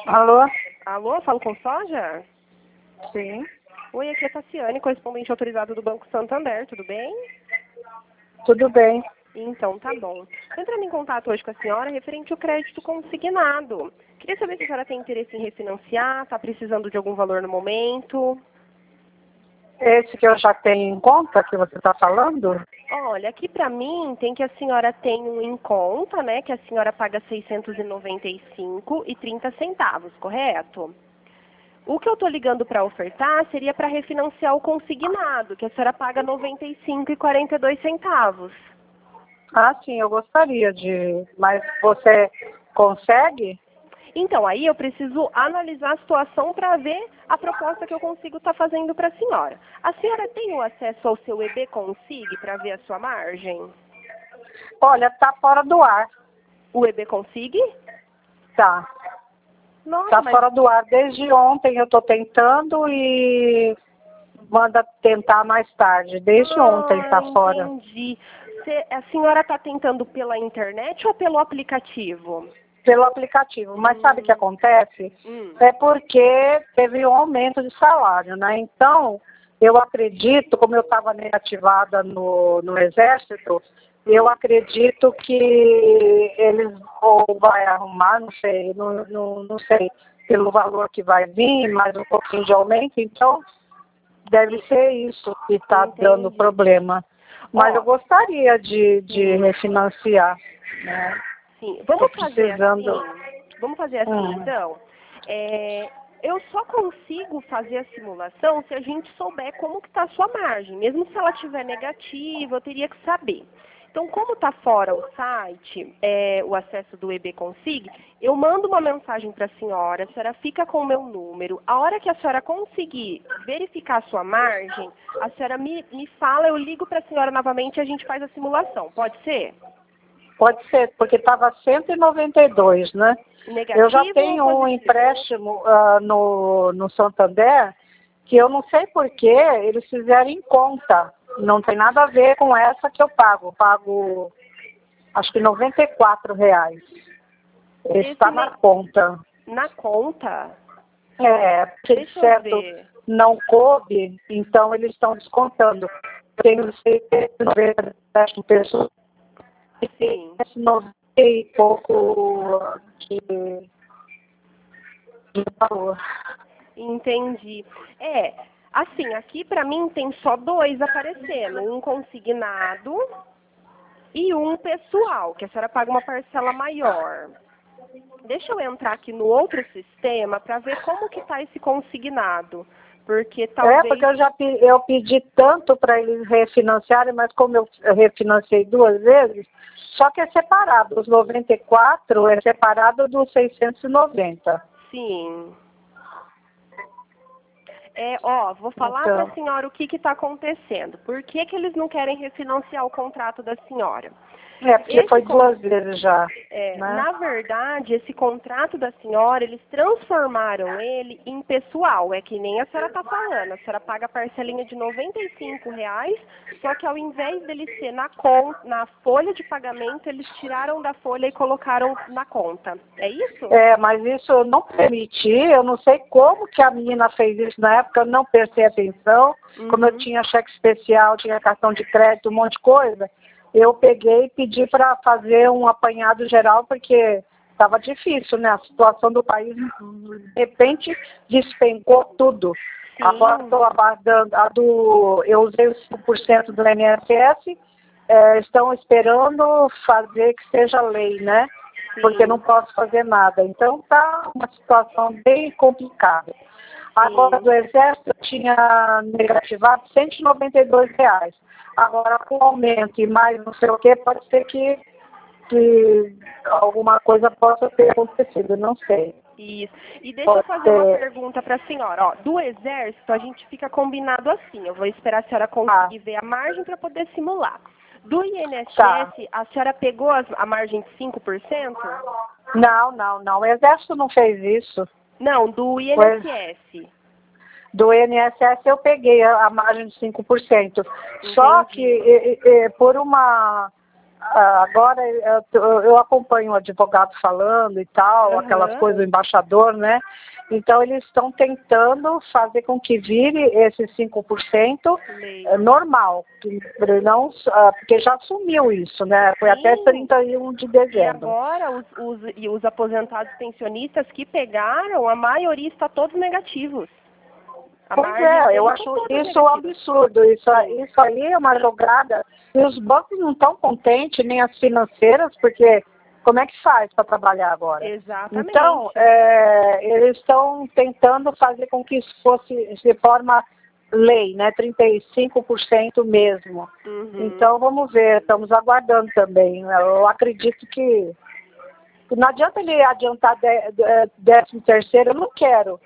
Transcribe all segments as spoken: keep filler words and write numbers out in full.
Alô? Alô, falo com soja? Sim. Oi, aqui é a Tassiane, correspondente autorizado do Banco Santander, tudo bem? Tudo bem. Então, tá bom. Estou entrando em contato hoje com a senhora referente ao crédito consignado. Queria saber se a senhora tem interesse em refinanciar, está precisando de algum valor no momento. Esse que eu já tenho em conta, que você está falando? Olha, aqui para mim tem que a senhora tem um em conta, né, que a senhora paga seiscentos e noventa e cinco reais e trinta centavos, correto? O que eu estou ligando para ofertar seria para refinanciar o consignado, que a senhora paga noventa e cinco reais e quarenta e dois centavos. Ah, sim, eu gostaria de... Mas você consegue? Então, aí eu preciso analisar a situação para ver a proposta que eu consigo estar fazendo para a senhora. A senhora tem o acesso ao seu E B Consig para ver a sua margem? Olha, tá fora do ar. O E B Consig? Tá. Nossa, Tá mas... fora do ar. Desde ontem eu tô tentando e manda tentar mais tarde. Desde ontem Ah, tá fora. entendi. Cê- a senhora está tentando pela internet ou pelo aplicativo? Pelo aplicativo. Mas sabe o que Hum, acontece? hum. É porque teve um aumento de salário, né? Então, eu acredito, como eu estava negativada no, no Exército, eu acredito que eles ou vai arrumar, não sei, não, não, não sei, pelo valor que vai vir, mais um pouquinho de aumento, então deve ser isso que está dando Entendi. problema. Mas Ó, eu gostaria de, de sim, refinanciar, né? sim. Estou Vamos fazer precisando. assim. Vamos fazer assim, Hum. então. É, eu só consigo fazer a simulação se a gente souber como que está a sua margem. Mesmo se ela estiver negativa, eu teria que saber. Então, como está fora o site, é, o acesso do E B Consig, eu mando uma mensagem para a senhora, a senhora fica com o meu número. A hora que a senhora conseguir verificar a sua margem, a senhora me, me fala, eu ligo para a senhora novamente e a gente faz a simulação. Pode ser? Pode ser, porque estava cento e noventa e dois, né? Eu já Negativo ou tenho um positivo? empréstimo ah, no, no Santander que eu não sei por que eles fizeram em conta. Não tem nada a ver com essa que eu pago. Eu pago, acho que noventa e quatro reais. Está Esse na ne- conta. na conta, É, aquele deixa eu certo ver. não coube, então eles estão descontando. Eu tenho cento e noventa empréstimos pessoas e tem Sim, noventa e pouco de, de valor. entendi. É, assim, aqui pra mim tem só dois aparecendo, um consignado e um pessoal, que a senhora paga uma parcela maior. Deixa eu entrar aqui no outro sistema para ver como que está esse consignado, porque É, porque talvez... eu já pe- eu pedi tanto para eles refinanciarem, mas como eu refinanciei duas vezes, só que é separado. Os noventa e quatro é separado dos seiscentos e noventa. Sim. É, ó, vou falar para a Então, senhora o que está acontecendo. Por que, que eles não querem refinanciar o contrato da senhora? é porque Esse foi con- duas vezes já, é, né? na verdade, esse contrato da senhora, eles transformaram ele em pessoal. É que nem a senhora está falando. A senhora paga a parcelinha de noventa e cinco reais, só que ao invés dele ser na, con na folha de pagamento, eles tiraram da folha e colocaram na conta. É isso? É, mas isso eu não permiti, eu não sei como que a menina fez isso na época, eu não prestei atenção. Como eu Uhum. tinha cheque especial, tinha cartão de crédito, um monte de coisa, eu peguei e pedi para fazer um apanhado geral, porque estava difícil, né? A situação do país, de repente, despencou tudo. Agora Sim, estou aguardando, a do, eu usei os cinco por cento do I N S S, é, estão esperando fazer que seja lei, né? Porque não sim, posso fazer nada. Então está uma situação bem complicada. Agora, sim. do Exército, eu tinha negativado cento e noventa e dois reais. Agora, com aumento e mais não sei o que, pode ser que, que alguma coisa possa ter acontecido, não sei. Isso. E deixa eu Pode fazer uma ser. pergunta para a senhora. Ó, do exército, a gente fica combinado assim. Eu vou esperar a senhora Ah, conseguir ver a margem para poder simular. Do tá. I N S S, a senhora pegou as- a margem de cinco por cento? Não, não, não. O Exército não fez isso. Não, do Pois, I N S S. do I N S S eu peguei a, a margem de cinco por cento. Só que Entendi. e, e, por uma Ah, agora eu, eu acompanho o advogado falando e tal, uhum. aquelas coisas do embaixador, né? Então eles estão tentando fazer com que vire esses cinco por cento normal, não, porque já assumiu isso, né? Foi Sim. até trinta e um de dezembro. E agora os, os, e os aposentados pensionistas que pegaram, a maioria está todos negativos. A pois é, eu acho isso um absurdo. Isso, isso aí é uma jogada. E os bancos não estão contentes, nem as financeiras, porque como é que faz para trabalhar agora? Exatamente. Então, é, eles estão tentando fazer com que isso fosse de forma lei, né? trinta e cinco por cento mesmo. Uhum. Então, vamos ver, estamos aguardando também. Eu acredito que, que não adianta ele adiantar décimo terceiro, eu não quero.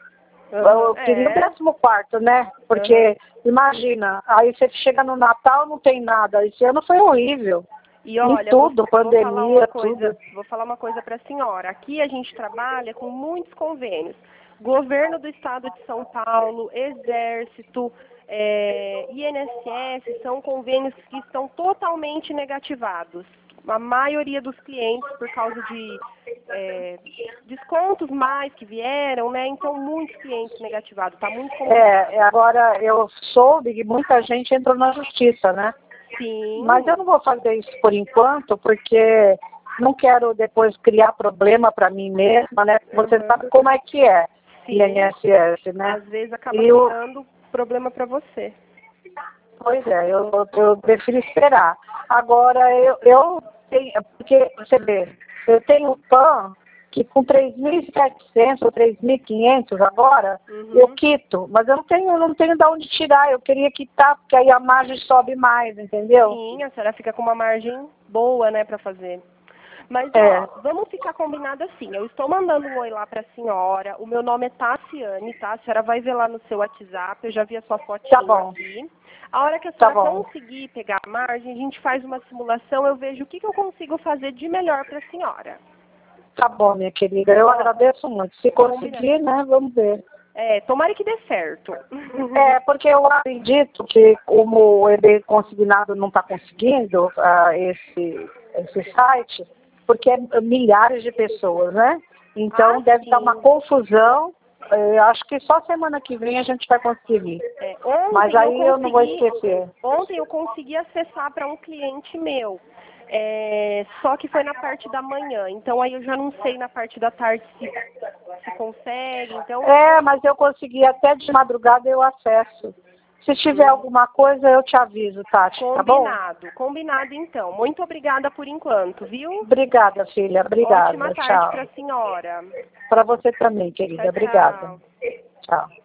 Eu queria o décimo quarto, né? Porque, uhum. imagina, aí você chega no Natal não tem nada. Esse ano foi horrível. E olha, em tudo, vou, pandemia, vou falar uma coisa, tudo. Vou falar uma coisa para a senhora. Aqui a gente trabalha com muitos convênios. Governo do Estado de São Paulo, Exército, é, I N S S, são convênios que estão totalmente negativados. A maioria dos clientes, por causa de é, descontos mais que vieram, né? Então, muitos clientes negativados. Tá muito complicado. É, agora eu soube que muita gente entrou na justiça, né? Sim. Mas eu não vou fazer isso por enquanto, porque não quero depois criar problema para mim mesma, né? Você uhum. sabe como é que é, Sim. I N S S, né? Às vezes acaba e eu... criando problema para você. Pois é, eu, eu prefiro esperar. Agora, eu, eu tenho, porque, você vê, eu tenho P A N que com três mil e setecentos ou três mil e quinhentos agora, uhum. eu quito, mas eu não tenho, eu não tenho de onde tirar, eu queria quitar, porque aí a margem sobe mais, entendeu? Sim, a senhora fica com uma margem boa, né, para fazer. Mas, é. ó, vamos ficar combinado assim. Eu estou mandando um oi lá para a senhora. O meu nome é Tassiane, tá? A senhora vai ver lá no seu WhatsApp. Eu já vi a sua fotinha tá bom. aqui. A hora que a tá senhora conseguir pegar a margem, a gente faz uma simulação. Eu vejo o que, que eu consigo fazer de melhor para a senhora. Tá bom, minha querida. Eu ó, agradeço muito. Se conseguir, né, vamos ver. É, tomara que dê certo. É, porque eu acredito que como o E B consignado não está conseguindo uh, esse, esse site, porque é milhares de pessoas, né? Então ah, deve sim. dar uma confusão. Eu acho que só semana que vem a gente vai conseguir. É, ontem Mas aí eu, eu, consegui, eu não vou esquecer. Ontem eu consegui acessar para um cliente meu. É, só que foi na parte da manhã, então aí eu já não sei na parte da tarde se, se consegue, então... É, mas eu consegui até de madrugada eu acesso. Se tiver hum. alguma coisa, eu te aviso, Tati, tá bom? Combinado, combinado então. Muito obrigada por enquanto, viu? Obrigada, filha, obrigada. Ótima tarde tchau. para a senhora. Para você também, querida, Tchau, obrigada. tchau. Tchau.